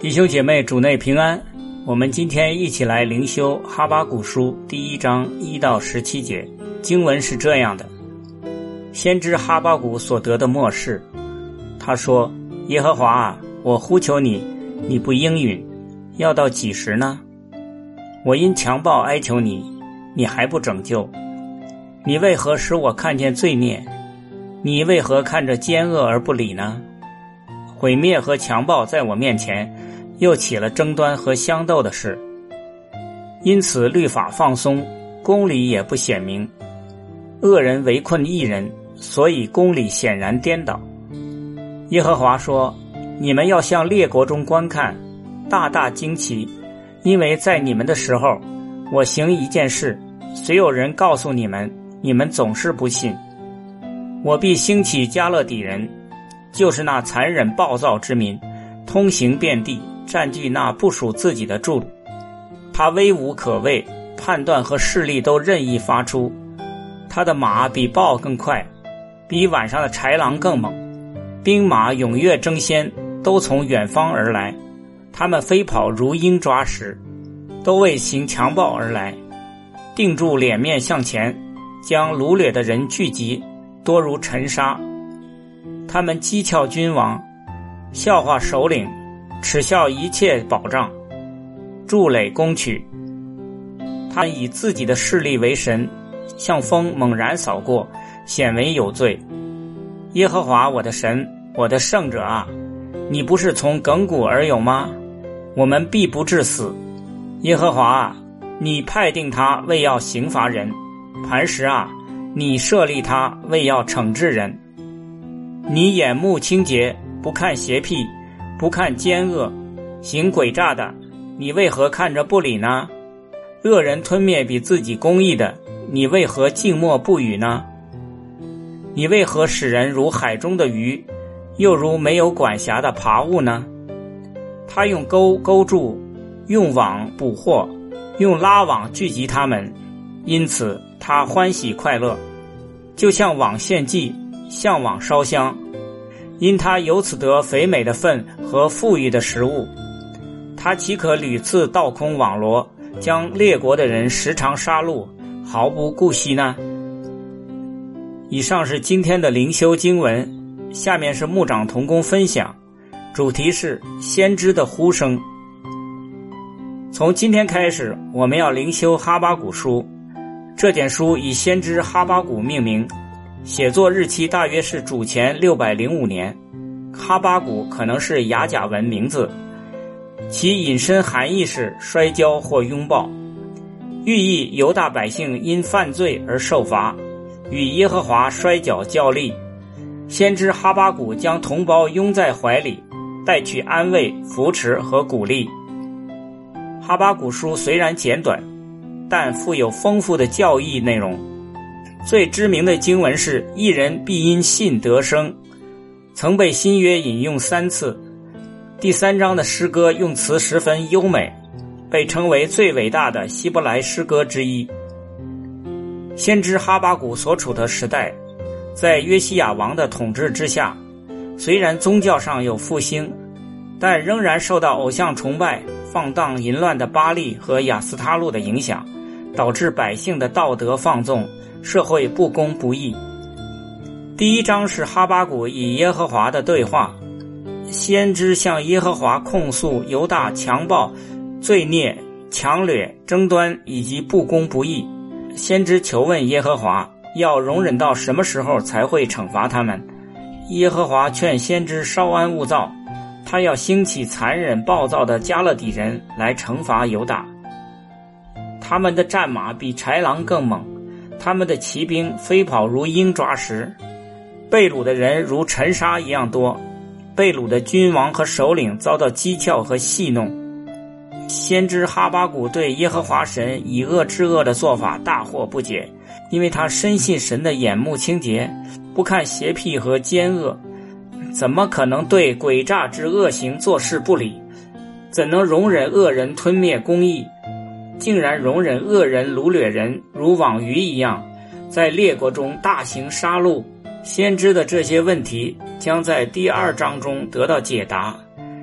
弟兄姐妹，主内平安。我们今天一起来灵修哈巴谷书第1章1到17节。经文是这样的：先知哈巴谷所得的默示，他说：耶和华啊，我呼求你，你不应允，要到几时呢？我因强暴哀求你，你还不拯救。你为何使我看见罪孽？你为何看着奸恶而不理呢？毁灭和强暴在我面前，又起了争端和相斗的事。因此律法放松，公理也不显明。恶人围困义人，所以公理显然颠倒。耶和华说：你们要向列国中观看，大大惊奇，因为在你们的时候，我行一件事，虽有人告诉你们，你们总是不信。我必兴起加勒底人，就是那残忍暴躁之民，通行遍地，占据那不属自己的住。他威武可畏，判断和势力都任意发出。他的马比豹更快，比晚上的豺狼更猛。兵马踊跃争先，都从远方而来。他们飞跑如鹰抓食，都为行强暴而来。定住脸面向前，将掳掠的人聚集，多如尘沙。他们讥诮君王，笑话首领，耻笑一切保障，筑垒攻取。他们以自己的势力为神，像风猛然扫过，显为有罪。耶和华我的神，我的圣者啊，你不是从亘古而有吗？我们必不致死。耶和华啊，你派定他为要刑罚人，磐石啊，你设立他为要惩治人。你眼目清洁，不看邪僻，不看奸恶，行诡诈的，你为何看着不理呢？恶人吞灭比自己公义的，你为何静默不语呢？你为何使人如海中的鱼，又如没有管辖的爬物呢？他用钩勾住，用网捕获，用拉网聚集他们，因此他欢喜快乐，就像网献祭，向往烧香。因他由此得肥美的分和富裕的食物，他岂可屡次倒空网罗，将列国的人时常杀戮，毫不顾惜呢？以上是今天的灵修经文，下面是牧长同工分享，主题是先知的呼声。从今天开始，我们要灵修哈巴谷书。这卷书以先知哈巴谷命名，写作日期大约是主前605年。哈巴谷可能是雅甲文名字，其引申含义是摔跤或拥抱，寓意犹大百姓因犯罪而受罚，与耶和华摔跤较力。先知哈巴谷将同胞拥在怀里，带去安慰、扶持和鼓励。哈巴谷书虽然简短，但富有丰富的教义内容。最知名的经文是一人必因信得生，曾被新约引用3次。第3章的诗歌用词十分优美，被称为最伟大的希伯来诗歌之一。先知哈巴谷所处的时代，在约西亚王的统治之下，虽然宗教上有复兴，但仍然受到偶像崇拜、放荡淫乱的巴力和亚斯他路的影响，导致百姓的道德放纵，社会不公不义。第1章是哈巴谷与耶和华的对话，先知向耶和华控诉犹大强暴、罪孽、强掠、争端以及不公不义。先知求问耶和华，要容忍到什么时候才会惩罚他们。耶和华劝先知稍安勿躁，他要兴起残忍暴躁的加勒底人来惩罚犹大。他们的战马比豺狼更猛，他们的骑兵飞跑如鹰抓食，被掳的人如尘沙一样多，被掳的君王和首领遭到讥诮和戏弄。先知哈巴谷对耶和华神以恶制恶的做法大惑不解，因为他深信神的眼目清洁，不看邪僻和奸恶，怎么可能对诡诈之恶行做事不理？怎能容忍恶人吞灭公义？竟然容忍恶人掳掠人如网鱼一样，在列国中大行杀戮。先知的这些问题将在第2章中得到解答，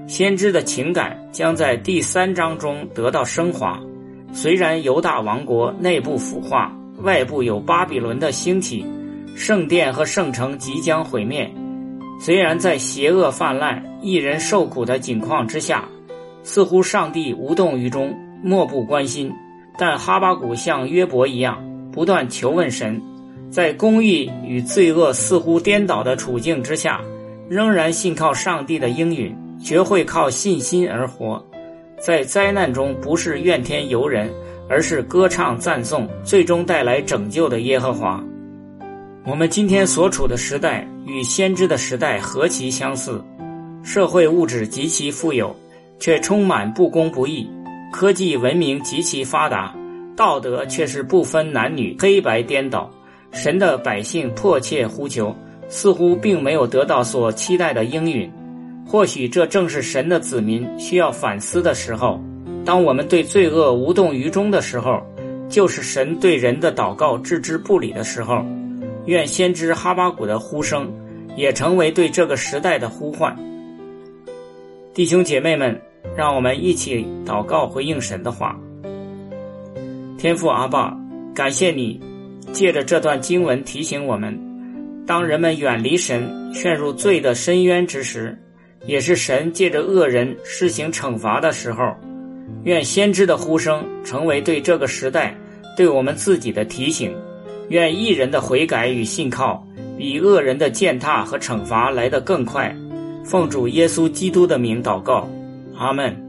先知的情感将在第3章中得到升华。虽然犹大王国内部腐化，外部有巴比伦的兴起，圣殿和圣城即将毁灭，虽然在邪恶泛滥、一人受苦的境况之下，似乎上帝无动于衷，漠不关心，但哈巴谷像约伯一样不断求问神，在公义与罪恶似乎颠倒的处境之下，仍然信靠上帝的应允，学会靠信心而活。在灾难中不是怨天尤人，而是歌唱赞颂最终带来拯救的耶和华。我们今天所处的时代与先知的时代何其相似，社会物质极其富有，却充满不公不义，科技文明极其发达，道德却是不分男女黑白颠倒，神的百姓迫切呼求，似乎并没有得到所期待的应允。或许这正是神的子民需要反思的时候，当我们对罪恶无动于衷的时候，就是神对人的祷告置之不理的时候。愿先知哈巴谷的呼声也成为对这个时代的呼唤。弟兄姐妹们，让我们一起祷告回应神的话。天父阿爸，感谢你借着这段经文提醒我们，当人们远离神，陷入罪的深渊之时，也是神借着恶人施行惩罚的时候。愿先知的呼声成为对这个时代对我们自己的提醒，愿义人的悔改与信靠比恶人的践踏和惩罚来得更快。奉主耶稣基督的名祷告，阿们。